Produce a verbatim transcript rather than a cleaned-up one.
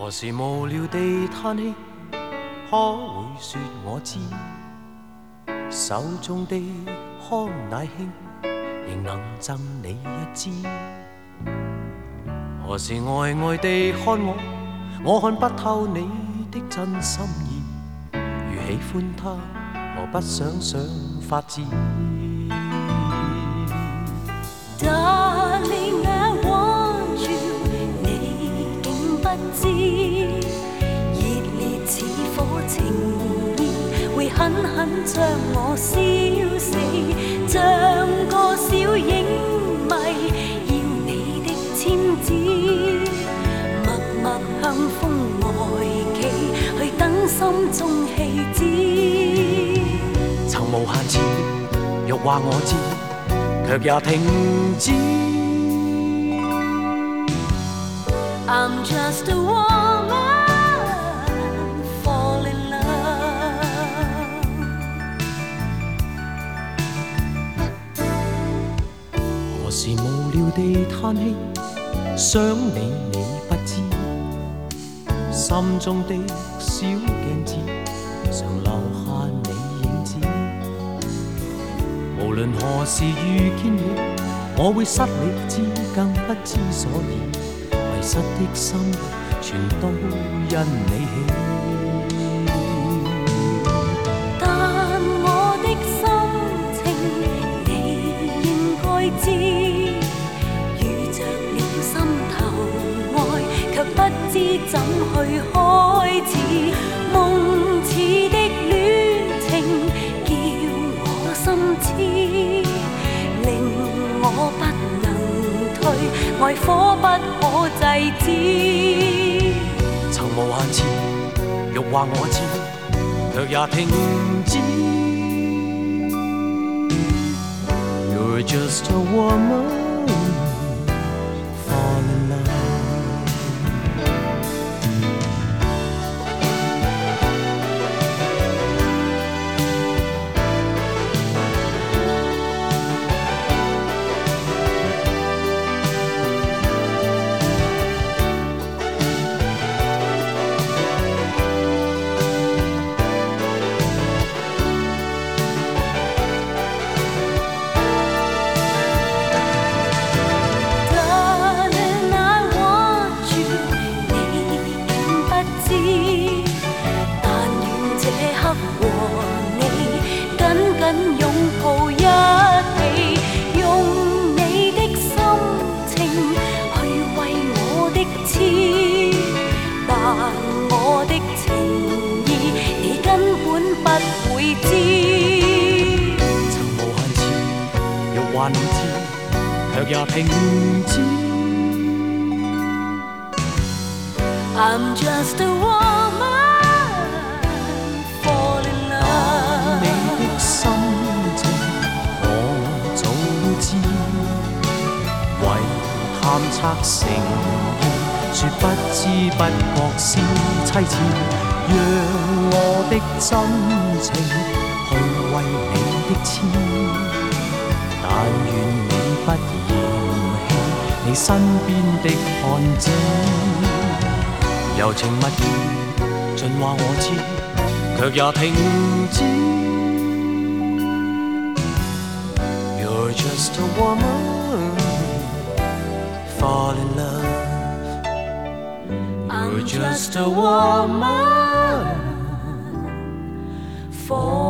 何時無聊地嘆氣，可會說我知？手中的康乃馨，仍能贈你一支。何時呆呆地看我，我看不透你的真心意。如喜歡他，何不想想法子？ Darling, I want you， 你竟不知，熱烈似火情意，會狠狠將我燒死，像個小影迷，要你的簽字，默默向風外企，去等心中氣止。 曾無限次欲話我知，卻也停止。 I'm just a woman, fall in love。 何時無聊地嘆氣，想你你不知，心中的小鏡子常留下你影子。無論何時遇見你，我會失理智，更不知所以。迷失的心，全都因你起。 但我的心情，你應該知，遇着了心頭愛，卻不知怎去開始。夢似的戀情，叫我心痴，令我不能退，愛火不可制止。 曾無限次欲話我知，卻也停止。You're just a woman, fall in love。還你知，卻也停止。 I'm just a woman, fall in love。 你的心情我早知，為探測誠意，說不知不覺是妻子，讓我的真情去為你的痴。但願你不嫌棄你身邊的漢子，柔情蜜意盡話我知，卻也停止。You're just a woman, fall in love。You're just a woman, fall